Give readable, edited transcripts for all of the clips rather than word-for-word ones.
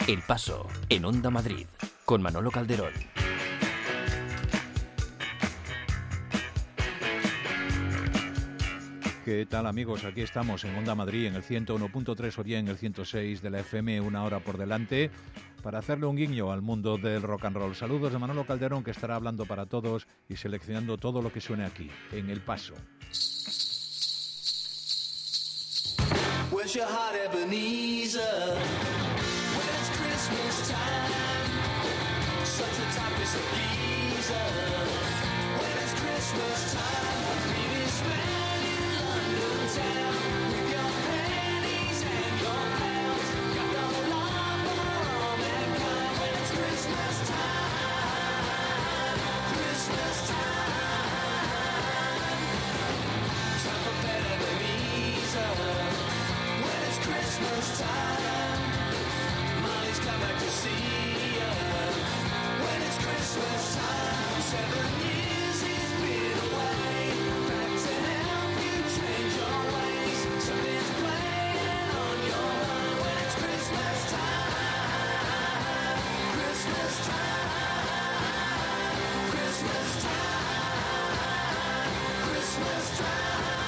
El Paso, en Onda Madrid, con Manolo Calderón. ¿Qué tal, amigos? Aquí estamos en Onda Madrid, en el 101.3 o bien en el 106 de la FM, una hora por delante, para hacerle un guiño al mundo del rock and roll. Saludos de Manolo Calderón, que estará hablando para todos y seleccionando todo lo que suene aquí, en El Paso. Where's your heart, Ebenezer? When it's Christmas time, such a time is a geezer. When it's Christmas time, meet his man in London town. With your pennies and your pounds, got no love for all mankind. When it's Christmas time, Christmas time, time for pet Ebenezer. Christmas time, money's come back to see ya. When it's Christmas time, 7 years he's been away, back to help you change your ways. Something's playing on your mind. When it's Christmas time, Christmas time, Christmas time, Christmas time.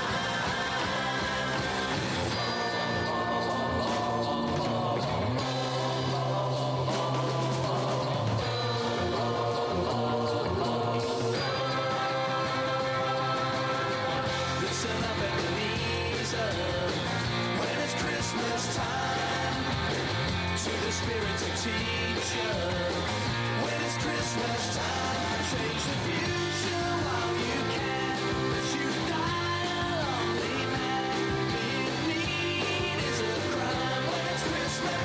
Spirit to teach you. When it's Christmas time, change the future while you can. But you die a lonely man. Being mean is a crime. When it's Christmas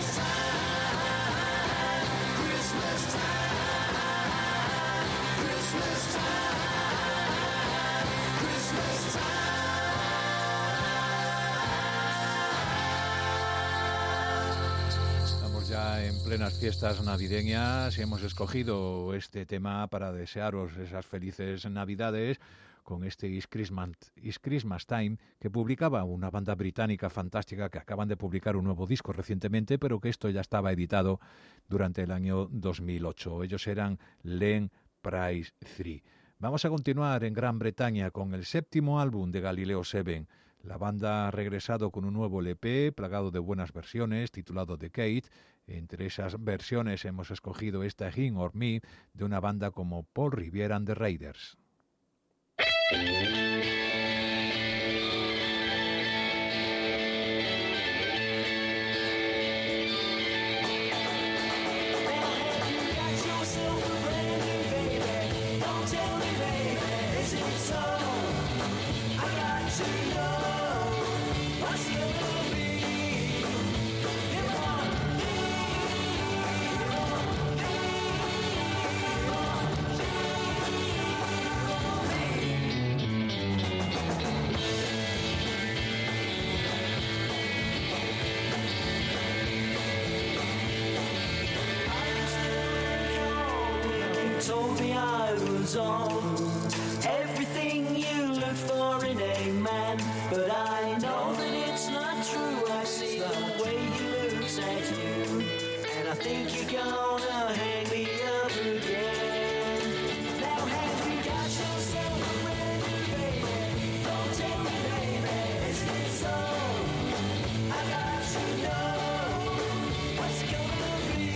time, Christmas time, Christmas time, Christmas time. Ya en plenas fiestas navideñas hemos escogido este tema para desearos esas felices Navidades con este It's Christmas Time, que publicaba una banda británica fantástica que acaban de publicar un nuevo disco recientemente, pero que esto ya estaba editado durante el año 2008. Ellos eran Len Price 3. Vamos a continuar en Gran Bretaña con el séptimo álbum de Galileo 7. La banda ha regresado con un nuevo LP plagado de buenas versiones, titulado The Kate. Entre esas versiones hemos escogido esta Him or Me de una banda como Paul Revere and the Raiders. Told me I was all everything you look for in a man, but I know that it's not true. I see the way he looks at you, and I think you're gonna hang me up again. Now have you got yourself a wedding, baby? Don't tell me, baby, isn't it so? I got to know what's it gonna be.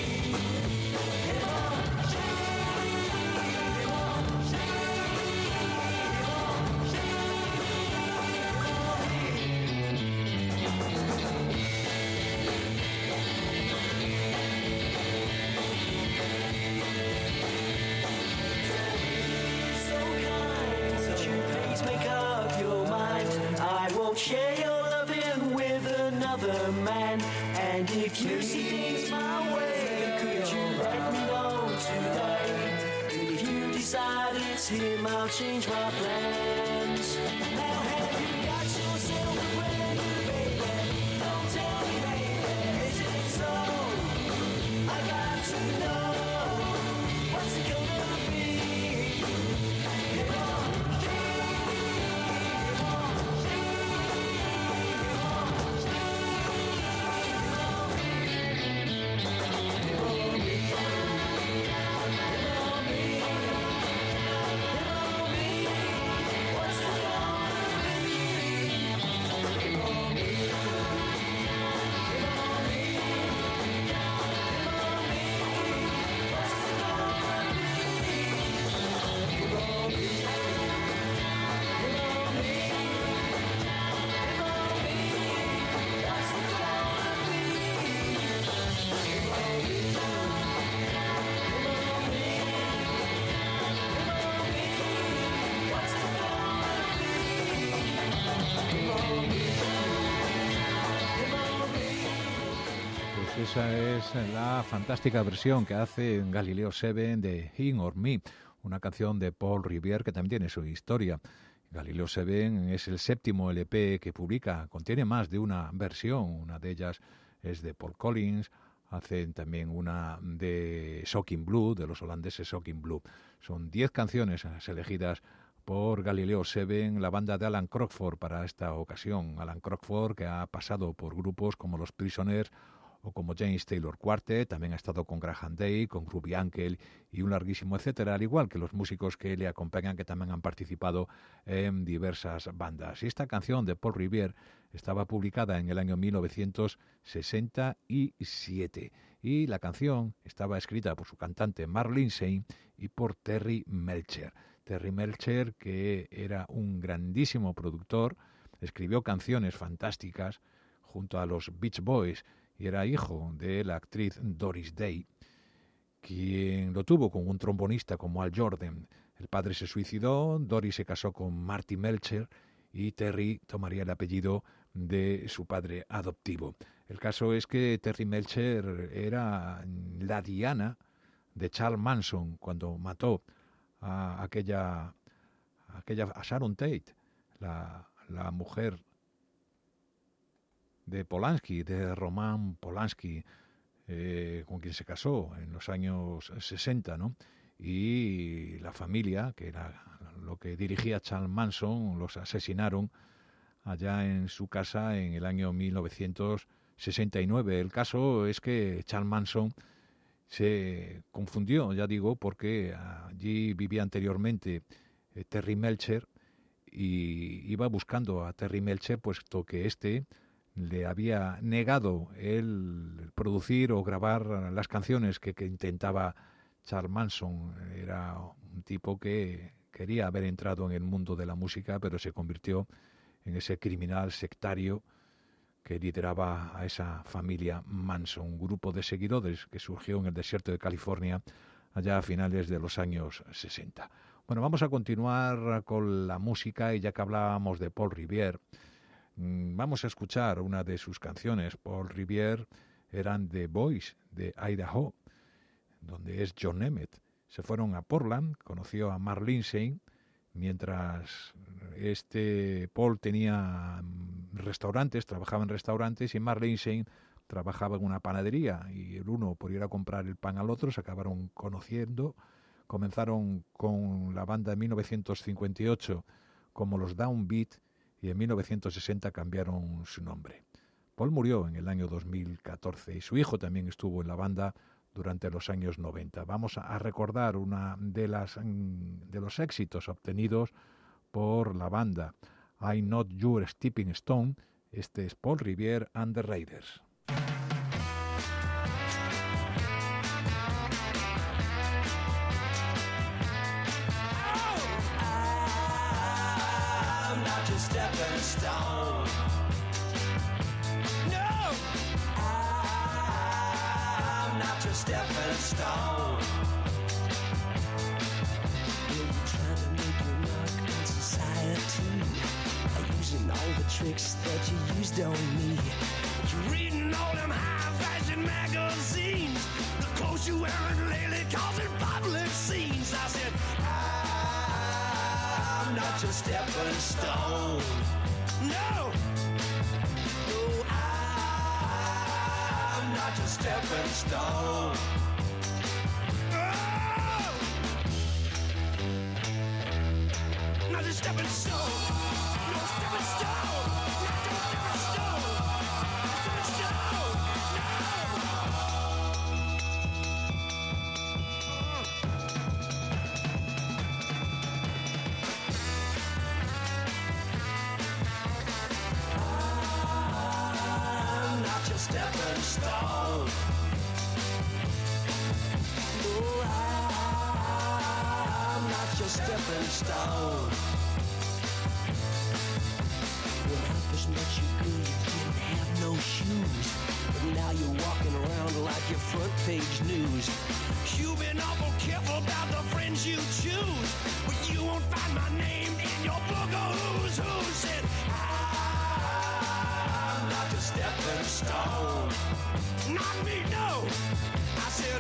Share your loving with another man, and if you see things my way, could you let me know today? And if you decide it's him, I'll change my plans. Now have you got yourself a wedding, baby? Don't tell me, baby, is it so? I got to know what's it gonna be. esa es la fantástica versión que hace Galileo 7 de Him or Me, una canción de Paul Revere que también tiene su historia. Galileo 7 es el 7º LP que publica, contiene más de una versión, una de ellas es de Paul Collins, hacen también una de Shocking Blue, de los holandeses Shocking Blue. Son 10 canciones elegidas por Galileo 7, la banda de Alan Crockford para esta ocasión. Alan Crockford, que ha pasado por grupos como los Prisoners o como James Taylor Quartet, también ha estado con Graham Day, con Ruby Uncle y un larguísimo etcétera, al igual que los músicos que le acompañan, que también han participado en diversas bandas. Y esta canción de Paul Revere estaba publicada en el año 1967 y la canción estaba escrita por su cantante Mark Lindsay y por Terry Melcher. Terry Melcher, que era un grandísimo productor, escribió canciones fantásticas junto a los Beach Boys y era hijo de la actriz Doris Day, quien lo tuvo con un trombonista como Al Jordan. El padre se suicidó, Doris se casó con Marty Melcher y Terry tomaría el apellido de su padre adoptivo. El caso es que Terry Melcher era la diana de Charles Manson cuando mató a Sharon Tate, la mujer de Polanski, de Roman Polanski, con quien se casó en los años 60, ¿no? Y la familia, que era lo que dirigía Charles Manson, los asesinaron allá en su casa en el año 1969. El caso es que Charles Manson se confundió, ya digo, porque allí vivía anteriormente Terry Melcher y iba buscando a Terry Melcher, puesto que le había negado el producir o grabar las canciones que intentaba Charles Manson. Era un tipo que quería haber entrado en el mundo de la música, pero se convirtió en ese criminal sectario que lideraba a esa familia Manson, un grupo de seguidores que surgió en el desierto de California allá a finales de los años 60. Bueno, vamos a continuar con la música y ya que hablábamos de Paul Revere, vamos a escuchar una de sus canciones. Paul Revere eran The Boys de Idaho, donde es John Emmett. Se fueron a Portland, conoció a Mark Lindsay, mientras Paul tenía restaurantes, trabajaba en restaurantes, y Mark Lindsay trabajaba en una panadería, y el uno, por ir a comprar el pan al otro, se acabaron conociendo. Comenzaron con la banda en 1958 como los Downbeat y en 1960 cambiaron su nombre. Paul murió en el año 2014 y su hijo también estuvo en la banda durante los años 90. Vamos a recordar una de los éxitos obtenidos por la banda, I'm Not Your Stepping Stone. Este es Paul Revere and the Raiders. I'm not your stepping stone. No, I'm not your stepping stone. You're trying to make your mark on society by using all the tricks that you used on me. You're reading all them high-fashion magazines, the clothes you wearing lately causing public scenes. I said, I'm not your stepping stone. No, no, I'm not your stepping stone. Oh, not your stepping stone. No stepping stone. Not your stepping stone. Stepping stone. I'm not your stepping stone. No, I'm not your stepping stone. When I first met you, girl, you didn't have no shoes, but now you're walking around like your front page news. You've been awful careful about the friends you choose, but you won't find my name in your book of who's who. Said I'm not your stepping stone. Not me, no. I said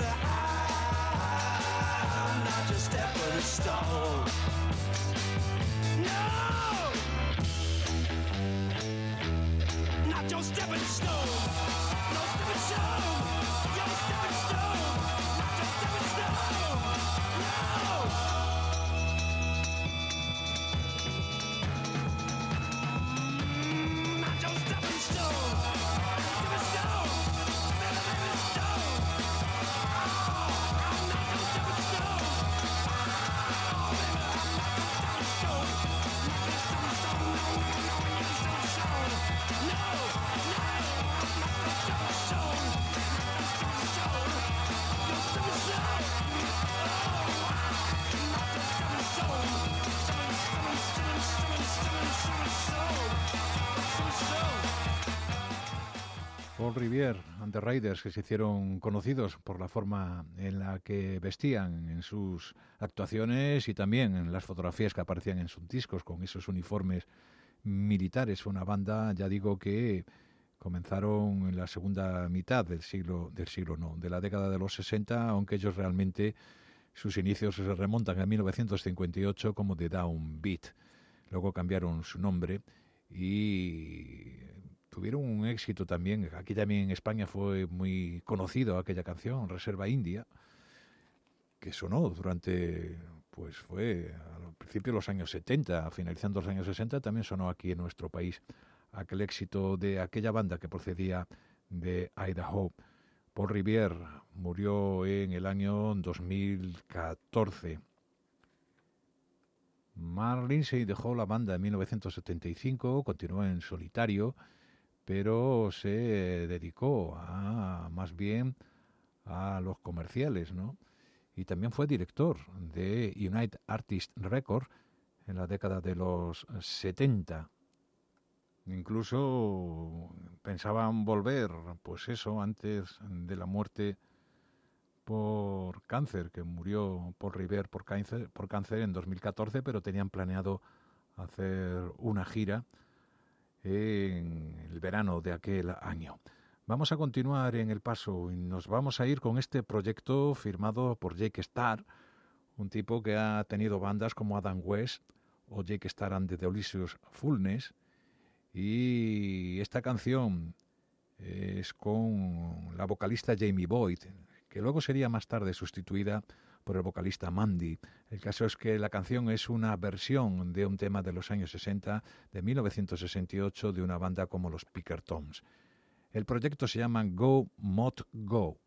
I'm not your stepping stone. No, not your stepping stone. No stepping stone. Your stepping stone. Not your stepping stone. No. Not your stepping stone. Stepping stone. Stepping stone. I'm not your stepping stone. Paul Revere and the Raiders, que se hicieron conocidos por la forma en la que vestían en sus actuaciones y también en las fotografías que aparecían en sus discos con esos uniformes militares. Fue una banda, ya digo, que comenzaron en la segunda mitad de la década de los 60, aunque ellos realmente sus inicios se remontan a 1958 como The Downbeat. Luego cambiaron su nombre y tuvieron un éxito también. Aquí también en España fue muy conocido aquella canción, Reserva India, que sonó durante, pues fue al principio de los años 70, finalizando los años 60, también sonó aquí en nuestro país aquel éxito de aquella banda que procedía de Idaho. Paul Revere murió en el año 2014. Mark Lindsay dejó la banda en 1975, continuó en solitario, pero se dedicó más bien a los comerciales, ¿no? Y también fue director de United Artists Records en la década de los 70. Incluso pensaban volver, pues eso, antes de la muerte por cáncer, que murió Paul Revere por cáncer en 2014, pero tenían planeado hacer una gira en el verano de aquel año. Vamos a continuar en El Paso y nos vamos a ir con este proyecto firmado por Jake Starr, un tipo que ha tenido bandas como Adam West o Jake Starr and the Delicious Fullness, y esta canción es con la vocalista Jamie Boyd, que luego sería más tarde sustituida por el vocalista Mandy. El caso es que la canción es una versión de un tema de los años 60, de 1968, de una banda como los Pinkertons. El proyecto se llama Go Mott Go.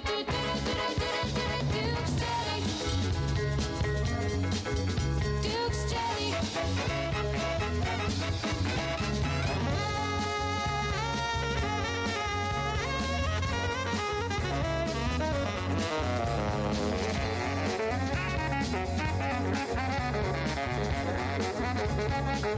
Duke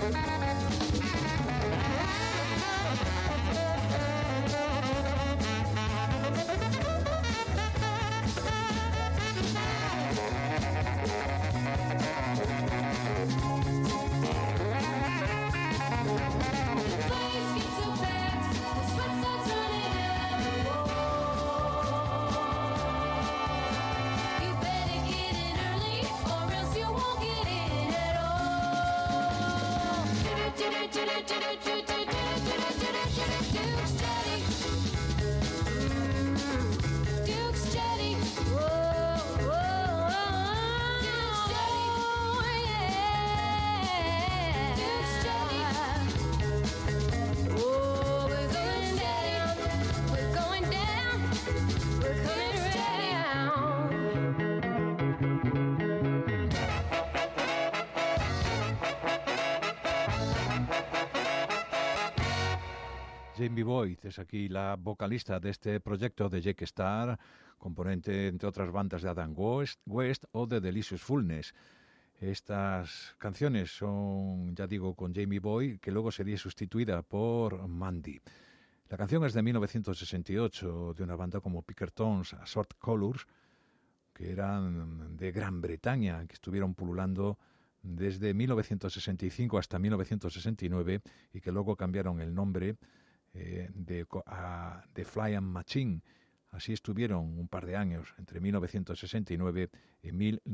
Jamie Boyd es aquí la vocalista de este proyecto de Jake Starr, componente entre otras bandas de Adam West o de Delicious Fullness. Estas canciones son, ya digo, con Jamie Boyd, que luego sería sustituida por Mandy. La canción es de 1968, de una banda como Pinkertons Assorted Colours, que eran de Gran Bretaña, que estuvieron pululando desde 1965 hasta 1969 y que luego cambiaron el nombre de Flying Machine. Así estuvieron un par de años, entre 1969 y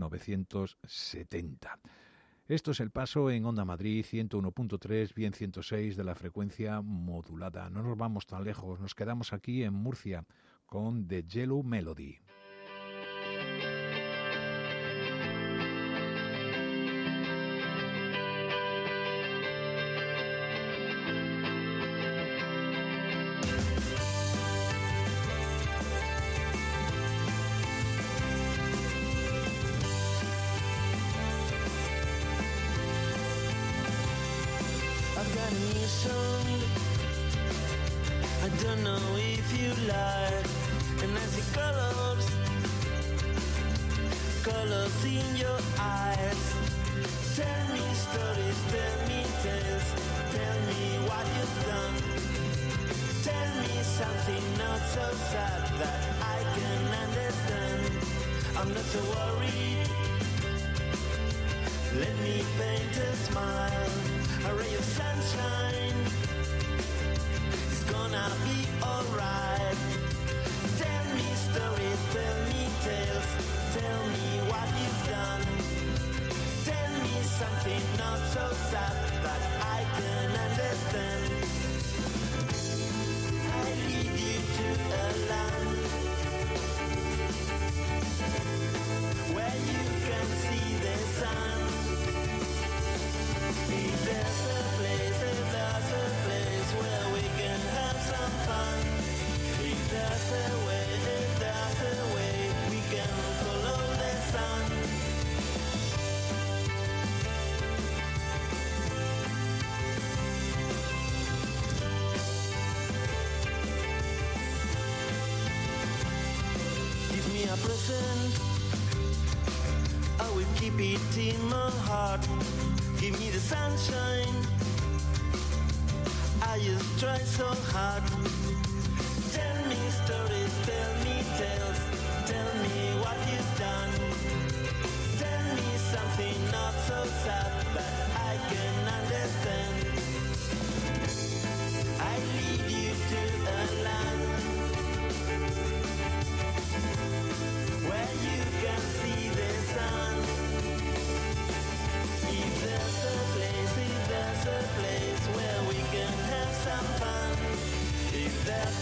1970. Esto es El Paso en Onda Madrid 101.3, bien 106 de la frecuencia modulada. No nos vamos tan lejos, nos quedamos aquí en Murcia con The Yellow Melody. I don't know if you like, and I see colors in your eyes. Tell me stories, tell me tales, tell me what you've done. Tell me something not so sad that I can understand. I'm not so worried. Let me paint a smile, a ray of sunshine. It's gonna be alright. Tell me stories, tell me tales, tell me what you've done. Tell me something not so sad that I can understand. I lead you to a land where you can see the sun. If there's a place where we can have some fun. If there's a way, we can follow the sun. Give me a present, I will keep it in my heart. Give me the sunshine, I just try so hard. Tell me stories, tell me tales, tell me what you've done. Tell me something not so sad that I can understand. I lead you to a land where you can see the sun. If there's a place where we can have some fun. If there's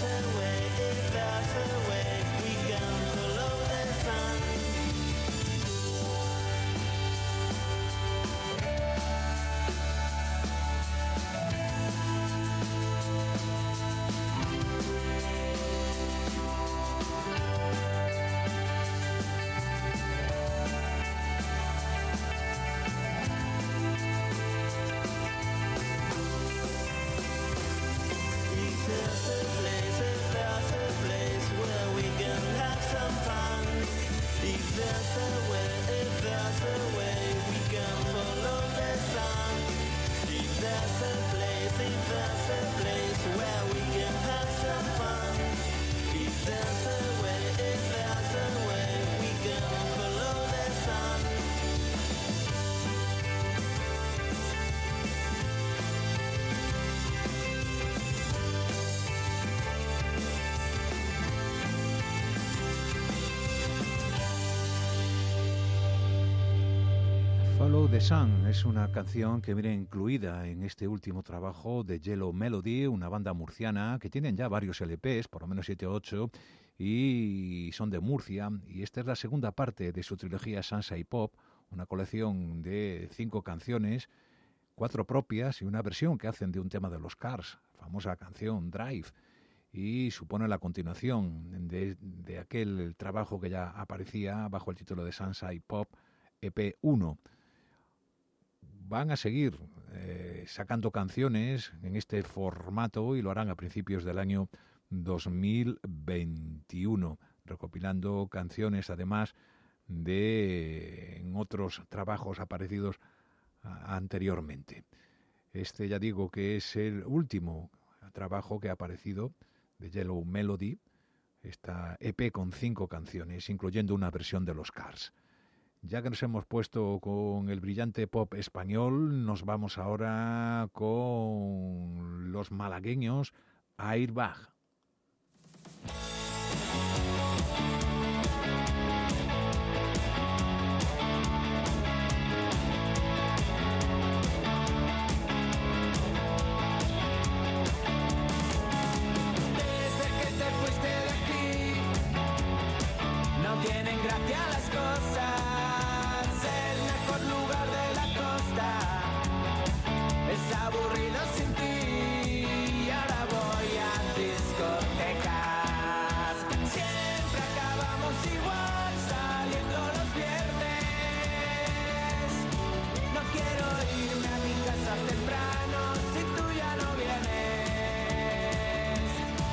Follow the Sun es una canción que viene incluida en este último trabajo de Yellow Melody, una banda murciana que tienen ya varios LPs, por lo menos 7 o 8, y son de Murcia. Y esta es la segunda parte de su trilogía Salsa y Pop, una colección de 5 canciones, 4 propias y una versión que hacen de un tema de los Cars, famosa canción Drive, y supone la continuación de aquel trabajo que ya aparecía bajo el título de Salsa y Pop EP 1. Van a seguir sacando canciones en este formato y lo harán a principios del año 2021, recopilando canciones además de en otros trabajos aparecidos anteriormente. Este ya digo que es el último trabajo que ha aparecido de Yellow Melody, esta EP con 5 canciones, incluyendo una versión de los Cars. Ya que nos hemos puesto con el brillante pop español, nos vamos ahora con los malagueños Airbag. Desde que te fuiste de aquí, no tienen gracia las cosas. El mejor lugar de la costa es aburrido sin ti. Y ahora voy a discotecas. Siempre acabamos igual, saliendo los viernes. No quiero irme a mi casa temprano si tú ya no vienes.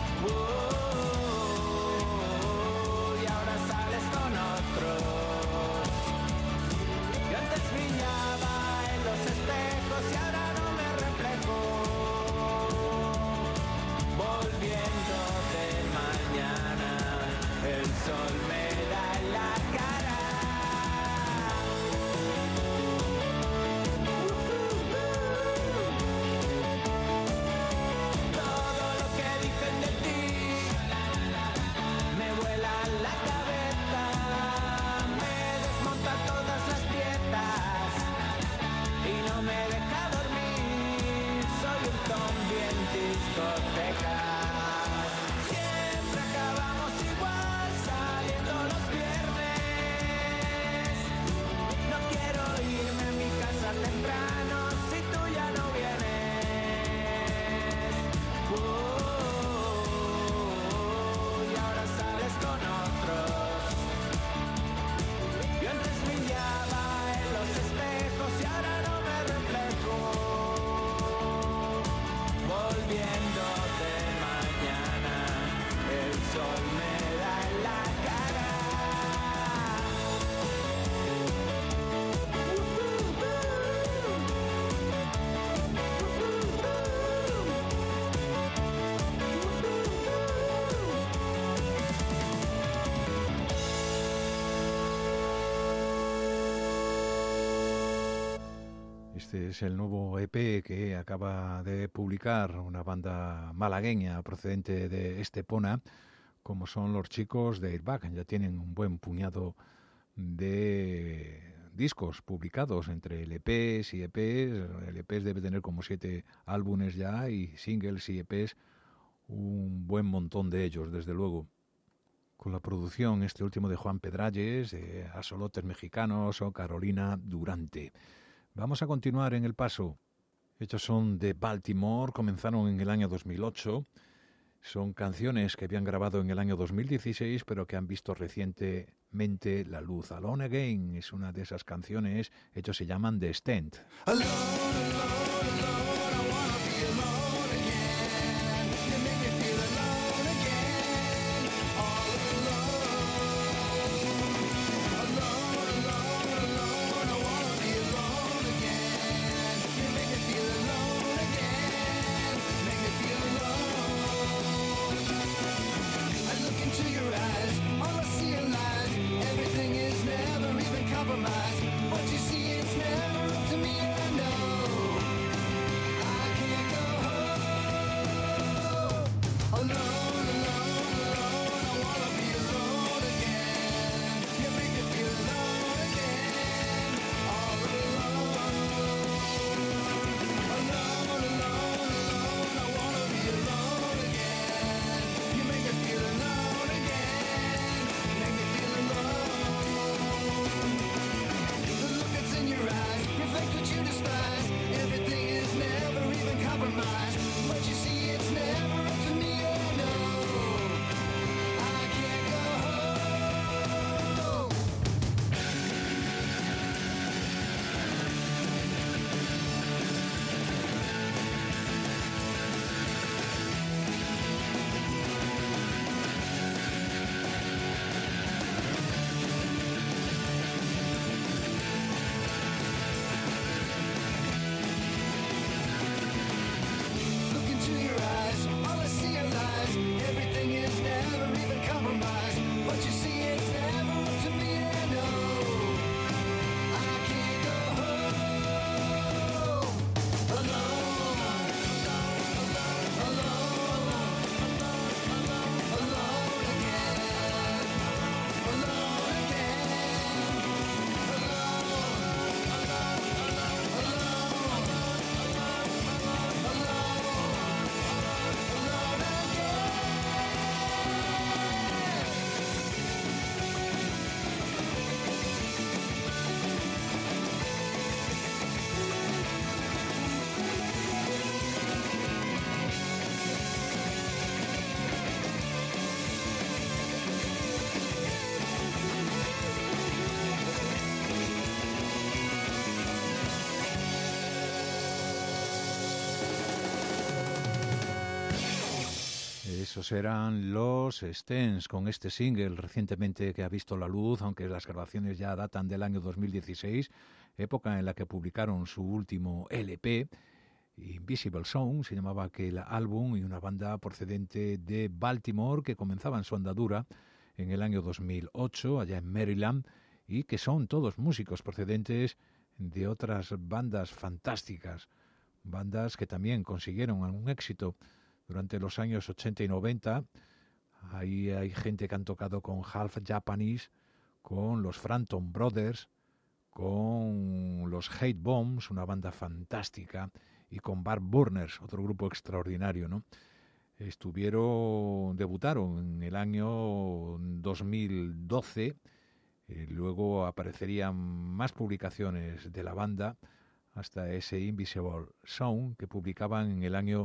Y ahora sales con otros. Yo antes brillaba en los espejos y ahora no me reflejo. Volviendo de mañana, el sol me da en la cara. Todo lo que dicen de ti me vuela la cabeza, me desmonta todas las piezas y no me deja dormir. Soy un zombie en discotecas. Siempre acabamos igual, saliendo los viernes. No quiero irme a mi casa temprano si tú ya no vienes. Y ahora sales con otros. Yo antes brillaba en los espejos y ahora no me reflejo. Volviendo de mañana, el sol me da en la cara. Este es el nuevo EP que acaba de publicar una banda malagueña procedente de Estepona, como son los chicos de Airbag. Ya tienen un buen puñado de discos publicados entre LPs y EPs. LPs debe tener como 7 álbumes ya y singles y EPs un buen montón de ellos, desde luego. Con la producción, este último de Juan Pedralles, de Asolotes Mexicanos o Carolina Durante. Vamos a continuar en el paso. Estos son de Baltimore, comenzaron en el año 2008. Son canciones que habían grabado en el año 2016, pero que han visto recientemente la luz. Alone Again es una de esas canciones. Ellos se llaman The Stent. What you see, it's never up to me, I know. Esos eran los Stens con este single recientemente que ha visto la luz, aunque las grabaciones ya datan del año 2016, época en la que publicaron su último LP, Invisible Sound, se llamaba aquel álbum, y una banda procedente de Baltimore que comenzaban su andadura en el año 2008, allá en Maryland, y que son todos músicos procedentes de otras bandas fantásticas, bandas que también consiguieron un éxito durante los años 80 y 90. Ahí hay gente que han tocado con Half Japanese, con los Frampton Brothers, con los Hate Bombs, una banda fantástica, y con Barb Burners, otro grupo extraordinario, ¿no? Debutaron en el año 2012, luego aparecerían más publicaciones de la banda, hasta ese Invisible Sound que publicaban en el año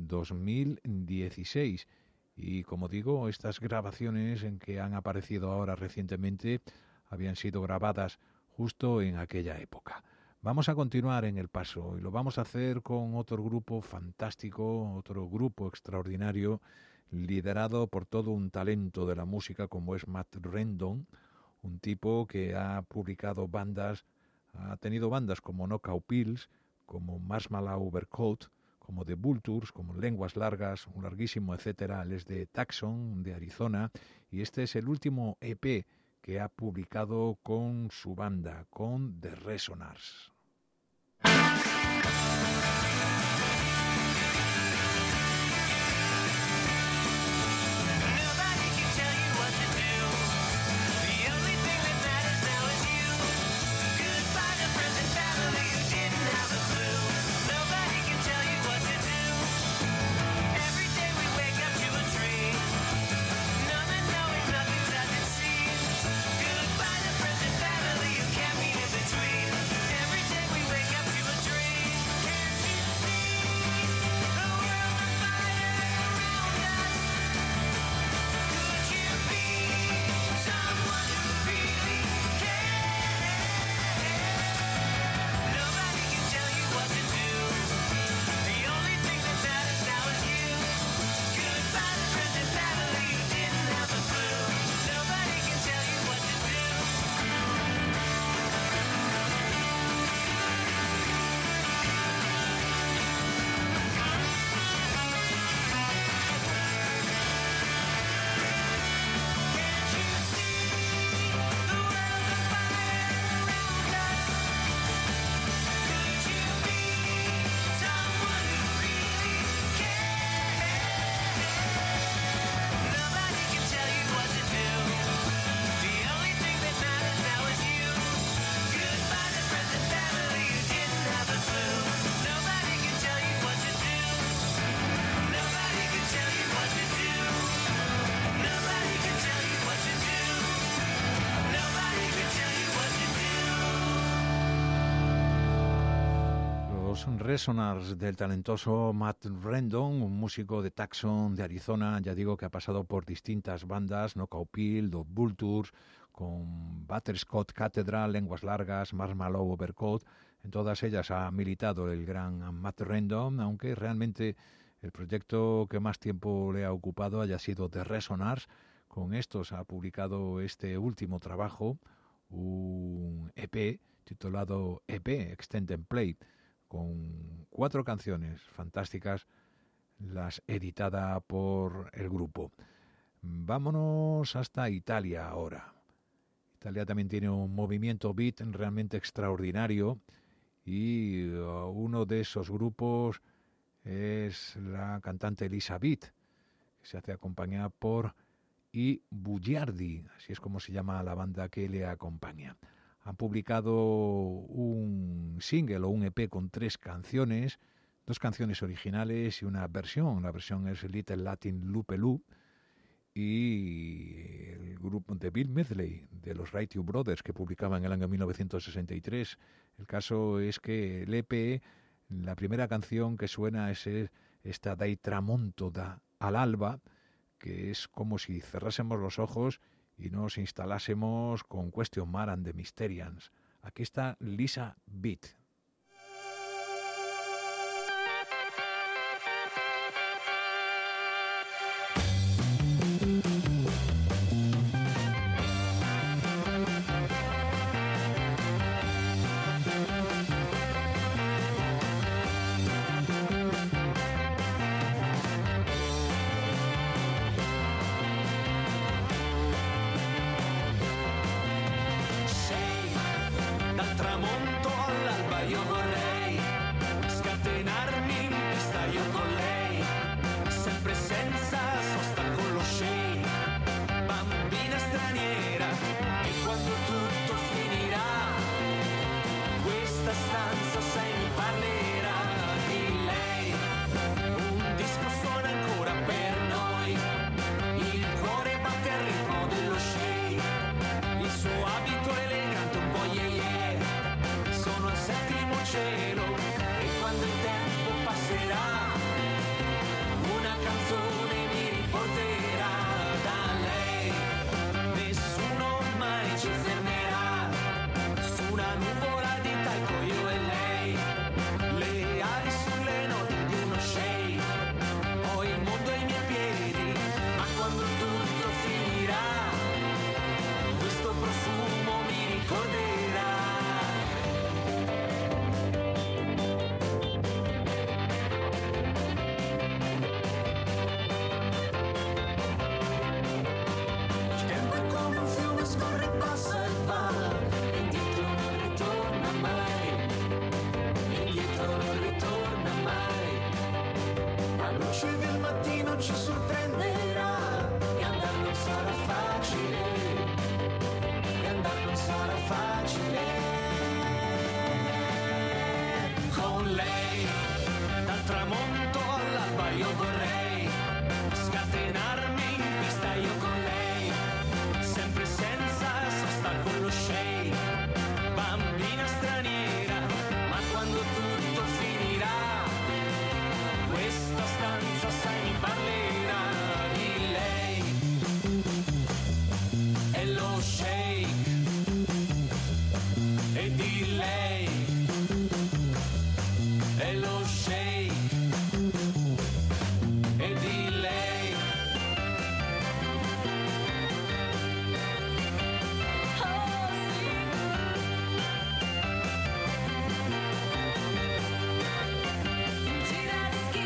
2016. Y como digo, estas grabaciones en que han aparecido ahora recientemente habían sido grabadas justo en aquella época. Vamos a continuar en el paso y lo vamos a hacer con otro grupo fantástico, otro grupo extraordinario, liderado por todo un talento de la música como es Matt Rendon, un tipo que ha publicado bandas, ha tenido bandas como Knockout Pills, como Marshmallow Overcoat, como The Vultures, como Lenguas Largas, un larguísimo etcétera. Él es de Tucson, de Arizona, y este es el último EP que ha publicado con su banda, con The Resonars. Resonars del talentoso Matt Rendon, un músico de Tucson, de Arizona, ya digo que ha pasado por distintas bandas, Knockout Pill, The Vultures, con Butterscotch Cathedral, Lenguas Largas, Marshmallow Overcoat. En todas ellas ha militado el gran Matt Rendon, aunque realmente el proyecto que más tiempo le ha ocupado haya sido The Resonars. Con estos ha publicado este último trabajo, un EP titulado EP, Extend and Play, con 4 canciones fantásticas, las editada por el grupo. Vámonos hasta Italia ahora. Italia también tiene un movimiento beat realmente extraordinario y uno de esos grupos es la cantante Elisa Beat, que se hace acompañar por I Bugiardi, así es como se llama la banda que le acompaña. Han publicado un single o un EP con 3 canciones, 2 canciones originales y una versión. La versión es Little Latin Lupelú, y el grupo de Bill Medley, de los Righteous Brothers, que publicaba en el año 1963. El caso es que el EP, la primera canción que suena es esta Dai Tramonto da all'alba, que es como si cerrásemos los ojos y nos instalásemos con Question Mark and the Mysterians. Aquí está Lisa Beat. ci sorprenderà, e andar non sarà facile, e andar non sarà facile. Con lei, dal tramonto all'alba io vorrei scatenarmi in pista io con lei, sempre senza sosta con lo shake, bambina straniera, ma quando tutto finirà, questa stanza sai mi parlerà di lei e lo shake, e di lei e lo shake, e di lei. Oh sì. Tira di schi.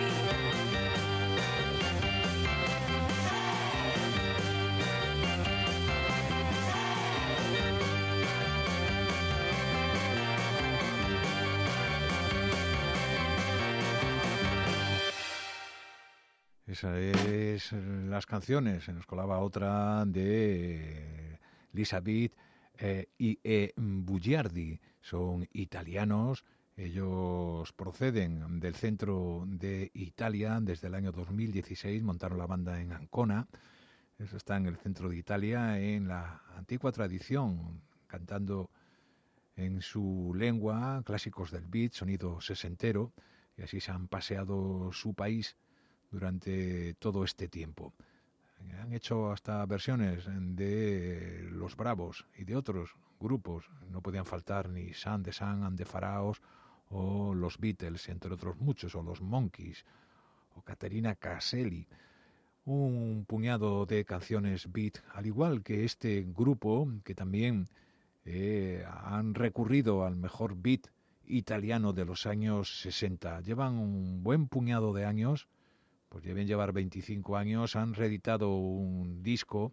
Esa es las canciones. Se nos colaba otra de Lisa Beat y Bugiardi. Son italianos. Ellos proceden del centro de Italia. Desde el año 2016 montaron la banda en Ancona. Eso está en el centro de Italia, en la antigua tradición, cantando en su lengua clásicos del beat, sonido sesentero, y así se han paseado su país durante todo este tiempo. Han hecho hasta versiones de Los Bravos y de otros grupos. No podían faltar ni Sun the Sun and the Pharaohs o los Beatles, entre otros muchos, o los Monkees, o Caterina Caselli. Un puñado de canciones beat, al igual que este grupo, que también han recurrido al mejor beat italiano de los años 60. Llevan un buen puñado de años, pues deben llevar 25 años, han reeditado un disco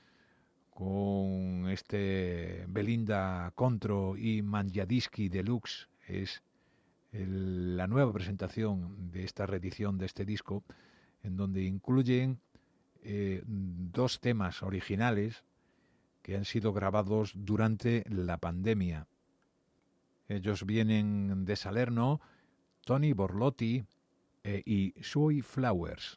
con este Belinda Contro y Mangiadischi Deluxe. Es la nueva presentación de esta reedición de este disco, en donde incluyen 2 temas originales que han sido grabados durante la pandemia. Ellos vienen de Salerno, Tony Borlotti y Suoi Flowers.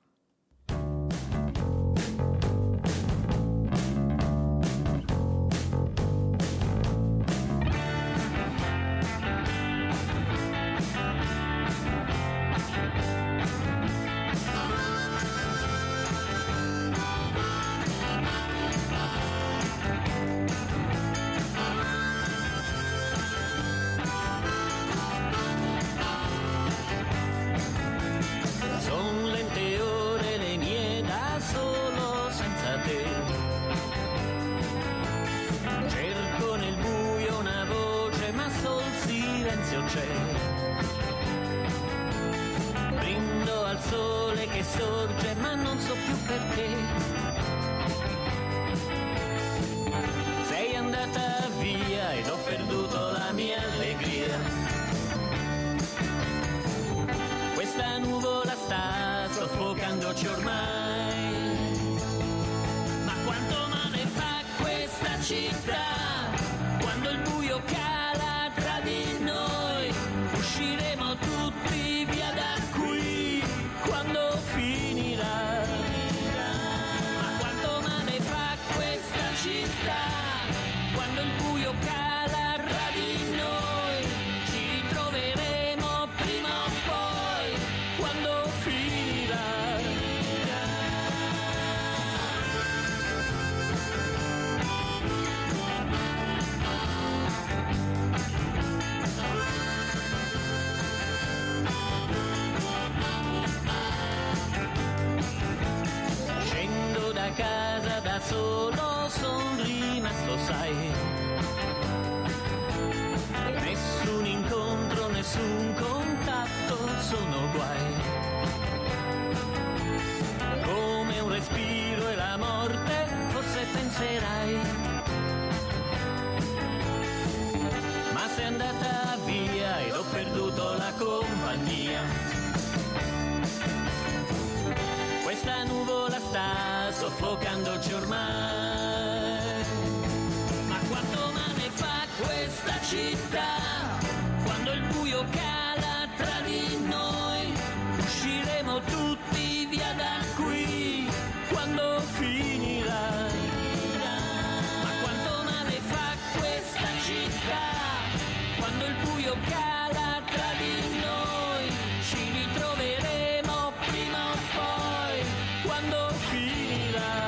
Brindo al sole che sorge, ma non so più perché. Sei andata via ed ho perduto la mia allegria. Questa nuvola sta soffocandoci ormai. Ma quanto male fa questa città quando il buio cala tra di noi. Usciremo tutti via da qui quando finirà. Ma quanto male fa questa città quando il buio cala tra di noi. Ci ritroveremo prima o poi quando finirà. Scendo da casa da solo, son rimasto, sai. Nessun incontro, nessun contatto, sono guai. Come un respiro e la morte, forse penserai. Ma sei andata via ed ho perduto la compagnia. Questa soffocandoci ormai. Ma quanto male fa questa città, quando il buio cala tra di noi, usciremo tutti via da qui, quando finirà. Ma quanto male fa questa città, quando il buio cala tra di noi, ci ritroveremo prima o poi, quando finirà.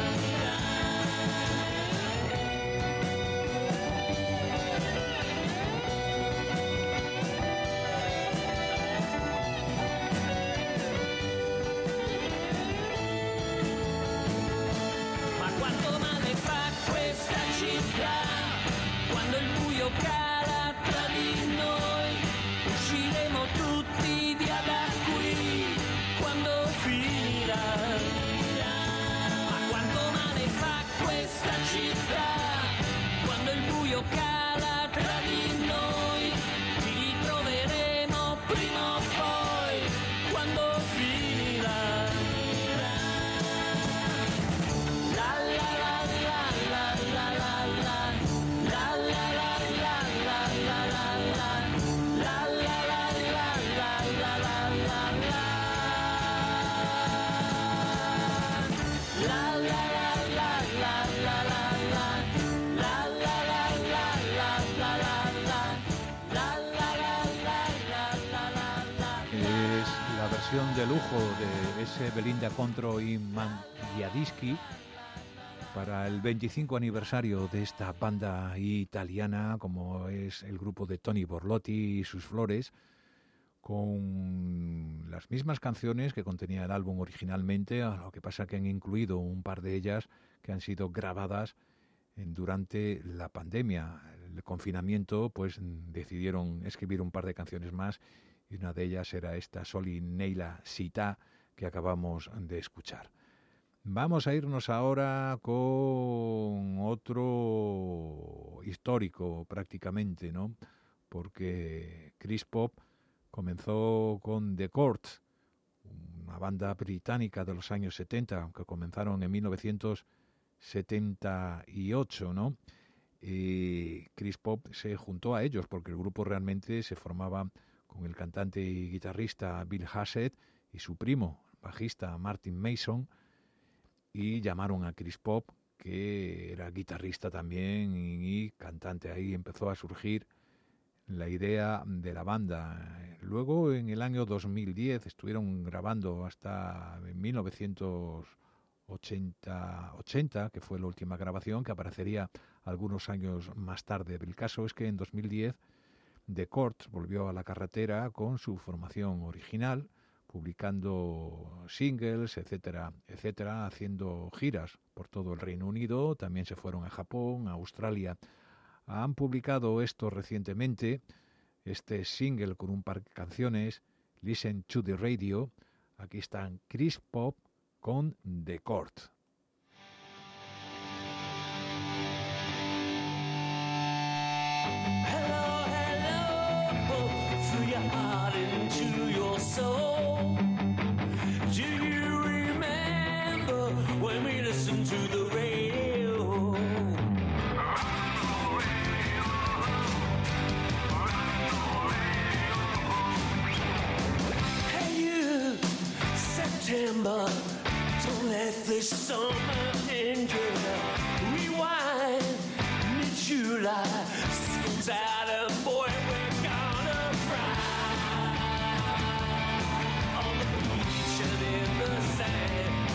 Ma quanto male fa questa città, quando il buio cala tra di noi, usciremo tutti via da qui, quando finirà. Ma quanto male fa questa città, quando il buio cala tra di noi, ci ritroveremo prima o poi, quando finirà. La la la la la la la la. La la la la la la la la. La la la la la la la la la. La la la la la la la la. La la la la la la la la. La la la la la la la. Es la versión de lujo de ese Belinda Contro y Mangiadischi para el 25 aniversario de esta banda italiana, como es el grupo de Tony Borlotti y sus Flores, con las mismas canciones que contenía el álbum originalmente, a lo que pasa que han incluido un par de ellas que han sido grabadas durante la pandemia. El confinamiento, pues decidieron escribir un par de canciones más, y una de ellas era esta Soli Neila Sita que acabamos de escuchar. Vamos a irnos ahora con otro histórico prácticamente, ¿no? Porque Chris Pop comenzó con The Courts, una banda británica de los años 70, aunque comenzaron en 1978, ¿no? Y Chris Pop se juntó a ellos porque el grupo realmente se formaba con el cantante y guitarrista Bill Hassett y su primo, bajista Martin Mason, y llamaron a Chris Pop, que era guitarrista también y cantante. Ahí empezó a surgir la idea de la banda. Luego, en el año 2010, estuvieron grabando hasta 1980, que fue la última grabación, que aparecería algunos años más tarde. El caso es que en 2010 The Courts volvió a la carretera con su formación original, publicando singles, etcétera, etcétera, haciendo giras por todo el Reino Unido. También se fueron a Japón, a Australia. Han publicado esto recientemente, este single con un par de canciones, Listen to the Radio. Aquí están Chris Pop con The Court. Hello, hello, through your heart into your soul. Do you remember when we listened to the radio? Hey you, September, don't let this summer end you. Rewind, mid-July, school's out of boy, we're gonna fry. On the beach and in the sand,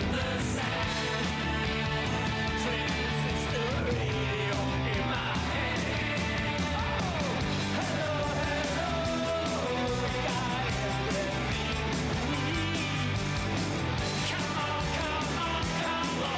transistor radio in my hand. Oh, hello, hello, got everything we need. Come on, come on, come on.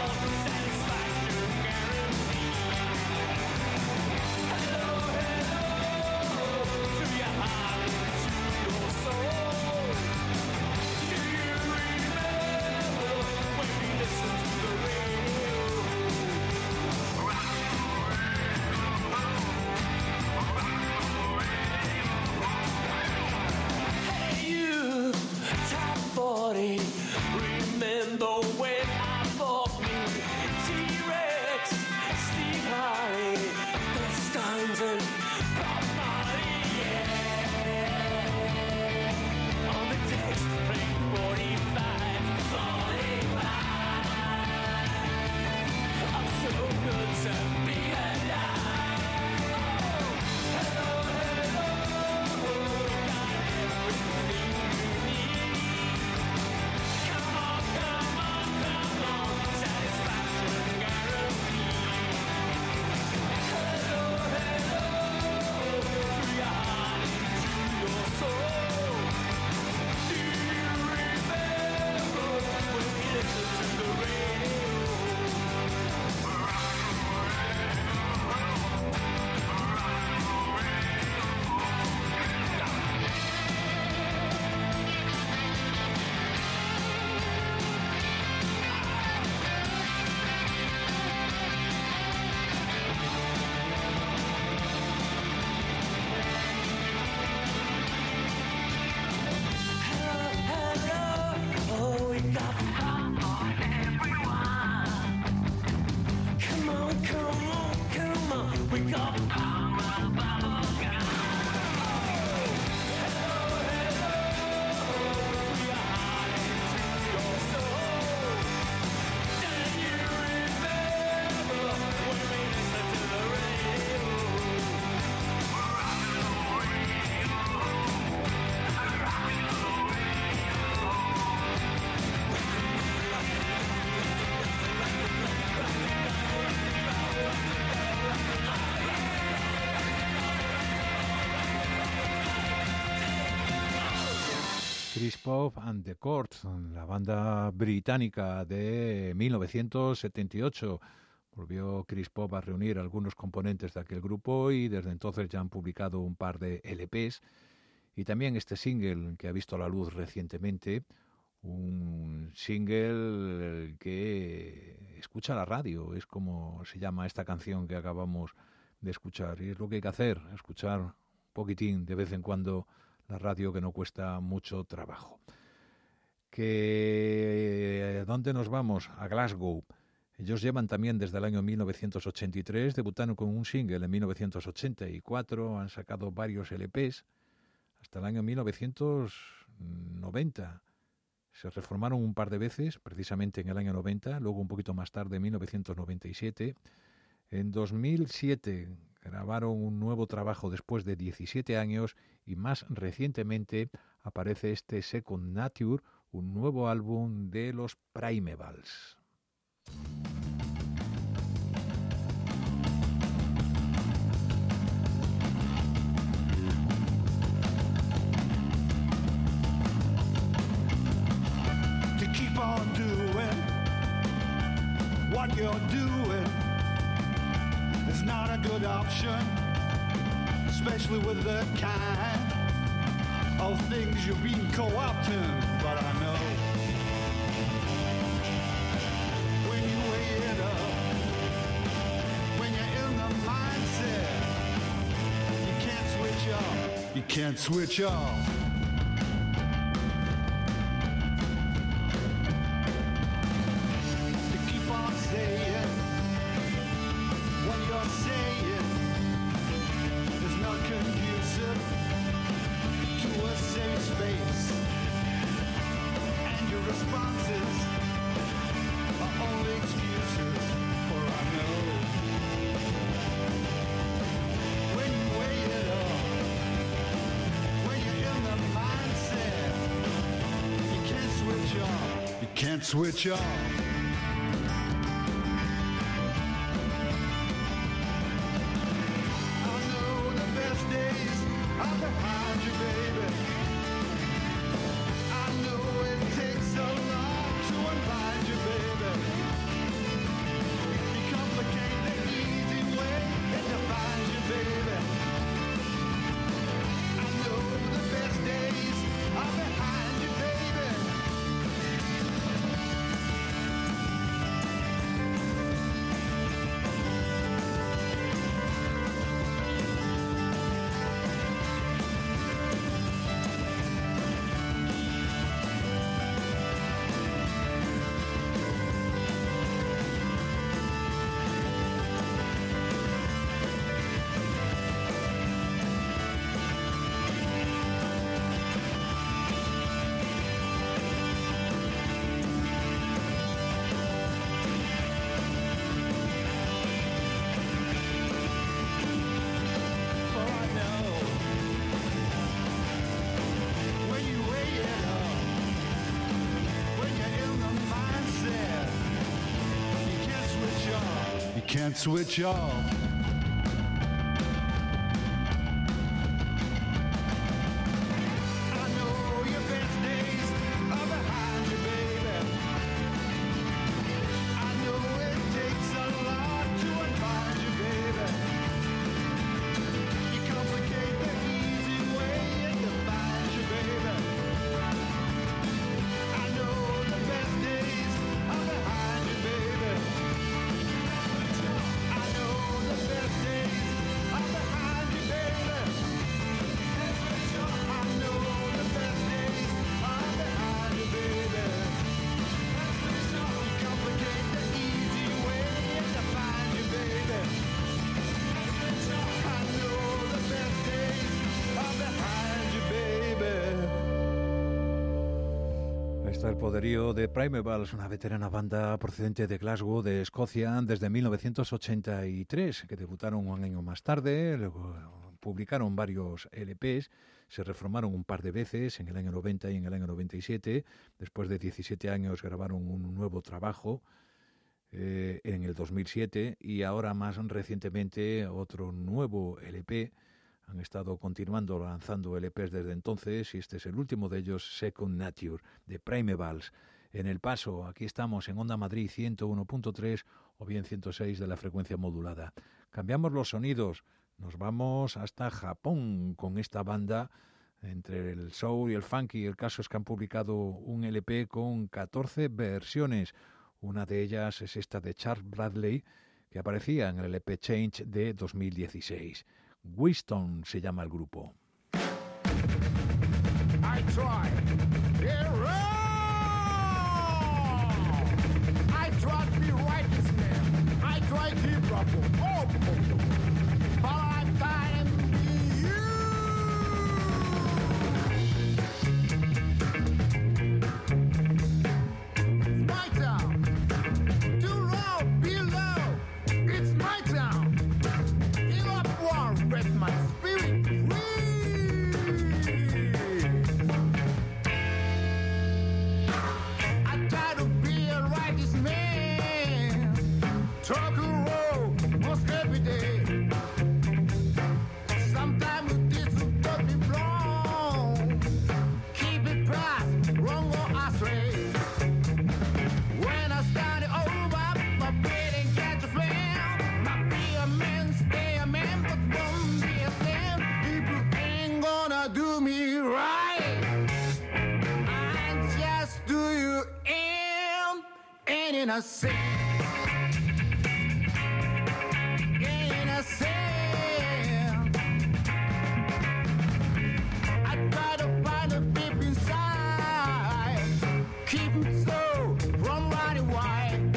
Chris Pop and the Chords, la banda británica de 1978. Volvió Chris Pop a reunir a algunos componentes de aquel grupo y desde entonces ya han publicado un par de LPs y también este single que ha visto la luz recientemente, un single que escucha la radio, es como se llama esta canción que acabamos de escuchar y es lo que hay que hacer, escuchar un poquitín de vez en cuando la radio, que no cuesta mucho trabajo. ¿Dónde nos vamos? A Glasgow. Ellos llevan también desde el año 1983, debutaron con un single en 1984, han sacado varios LPs hasta el año 1990. Se reformaron un par de veces, precisamente en el año 90, luego un poquito más tarde, en 1997. En 2007 grabaron un nuevo trabajo después de 17 años y más recientemente aparece este Second Nature, un nuevo álbum de los Primevals. To keep on doing what you're doing is not a good option, especially with the kind of things you're being co-opting. But I know when you weigh it up, when you're in the mindset, you can't switch off. You can't switch off. To keep on saying what you're saying is not conducive to a safe space, and your responses are only excuses. For I know when you weigh it up, when you're in the mindset, you can't switch off. You can't switch off. I know the best days are behind you, baby. I know it takes so long to unbind you, baby. You complicate the easy way and define you, baby. I know the best days are behind you, baby. For I know when you weigh it up, when you're in the mindset, you can't switch off. You can't switch off. I know your best days are behind you, baby. I know it takes a lot to unbind you, baby. You complicate the easy way and define you, baby. I know the best days are behind you, baby. I know the best days are behind you, baby. I know the best days are behind you, baby. You complicate the easy way and define you, baby. I know the best days are behind you, baby. Ahí está el poderío de Primevals, una veterana banda procedente de Glasgow, de Escocia, desde 1983, que debutaron un año más tarde, luego publicaron varios LPs, se reformaron un par de veces, en el año 90 y en el año 97, después de 17 años grabaron un nuevo trabajo en el 2007 y ahora más recientemente otro nuevo LP Han estado continuando lanzando LPs desde entonces y este es el último de ellos, Second Nature, de Primevals. En El Paso, aquí estamos en Onda Madrid 101.3 o bien 106 de la frecuencia modulada. Cambiamos los sonidos, nos vamos hasta Japón con esta banda, entre el soul y el funky. El caso es que han publicado un LP con 14 versiones. Una de ellas es esta de Charles Bradley, que aparecía en el LP Change de 2016. Winston se llama el grupo. I try. Yeah, I try to be righteous man. I try to keep up. But I'm tired of you. It's my town. Too low, below. It's my town. Give up war, with my spirit free. I try to be a righteous man. Talk a road most every day. Sometimes this will put me wrong. Keep it past, wrong or astray. When I started over, my brain catch a fan. Might be a man, stay a man, but won't be a fan. People ain't gonna do me right. I just do you ain't innocent. Innocent. I try to find a peep inside. Keep it slow from running wide.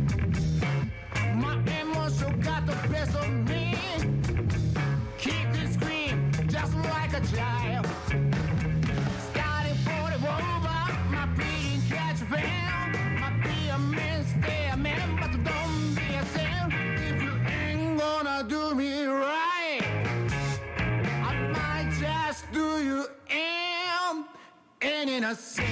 My emotion got the best of me. Kick and scream just like a child. Starting for the over, my beating catch a fan. Might be a man, stay a man, but don't be a sin. If you ain't gonna do me right, I might just do you ain't innocent.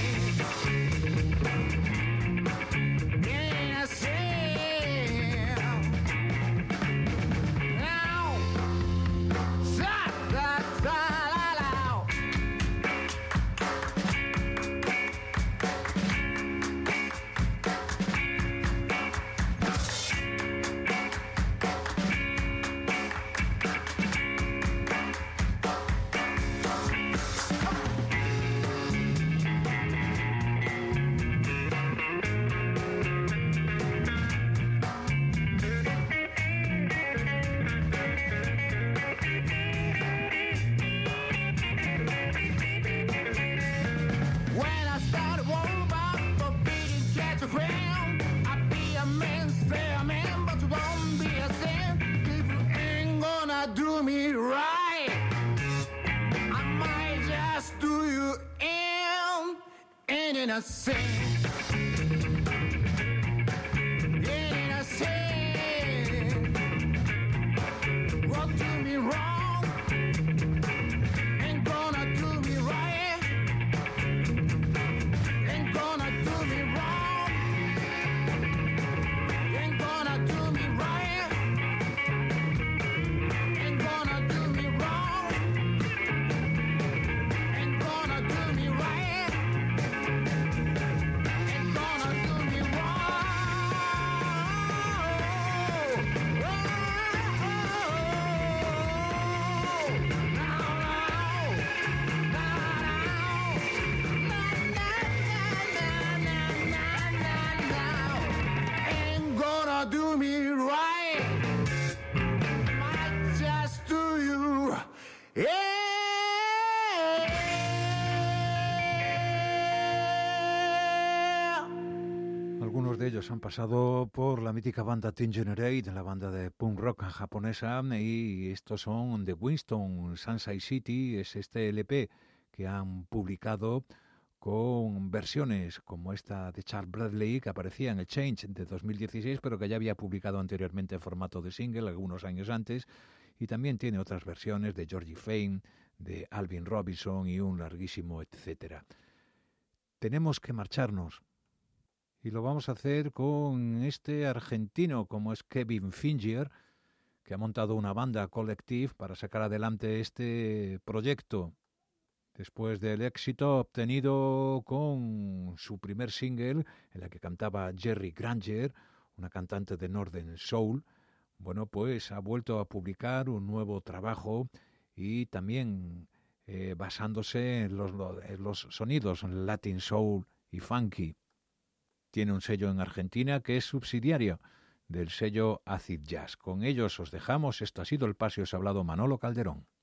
Do me right, I might just do you ain't innocent. Innocent. What do me wrong ain't gonna do me right. Ain't gonna do me wrong. Ain't gonna do me right. Ain't gonna do me wrong. Ain't gonna do me right. Ain't gonna do me wrong. Ain't gonna do me right. Might just do you. Algunos de ellos han pasado por la mítica banda Teen Generate, la banda de punk rock japonesa, y estos son The Winston Sunside City. Es este LP que han publicado con versiones como esta de Charles Bradley, que aparecía en el Change de 2016, pero que ya había publicado anteriormente en formato de single algunos años antes, y también tiene otras versiones de Georgie Fame, de Alvin Robinson y un larguísimo etcétera. Tenemos que marcharnos, y lo vamos a hacer con este argentino como es Kevin Finger, que ha montado una banda Collective para sacar adelante este proyecto. Después del éxito obtenido con su primer single, en la que cantaba Jerry Granger, una cantante de Northern Soul, bueno, pues ha vuelto a publicar un nuevo trabajo y también basándose en los sonidos Latin Soul y Funky. Tiene un sello en Argentina que es subsidiario del sello Acid Jazz. Con ellos os dejamos. Esto ha sido El Paseo, os ha hablado Manolo Calderón.